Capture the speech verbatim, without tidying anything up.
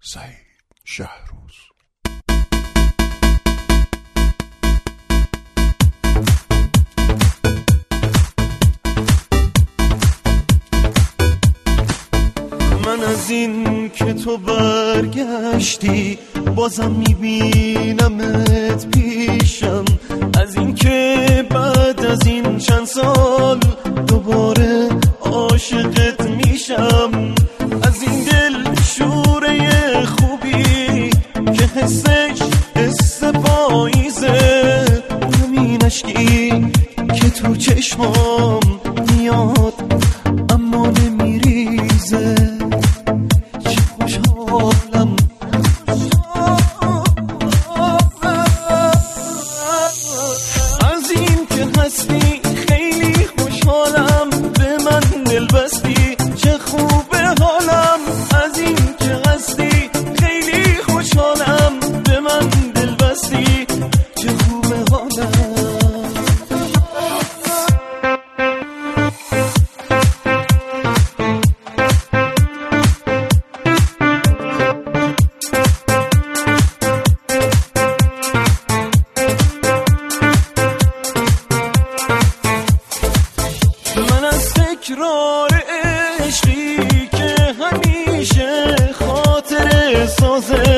سعید شهروز. من از این که تو برگشتی بازم میبینمت پیشم، از این که بعد از این چند سال دوباره عاشقت میشم، از این دل شوره خوبی که حسش حس پاییزه، همین عشقی که تو چشمام میاد اما نمیریزه. چه خوشحالم از این که هستی، خیلی خوشحالم به من دل بستی، چه خوبه حالم از این که هستی، خیلی خوشحالم به من دل بستی، چه خوبه حالم. من از تکرار عشقی که همیشه خاطر سازه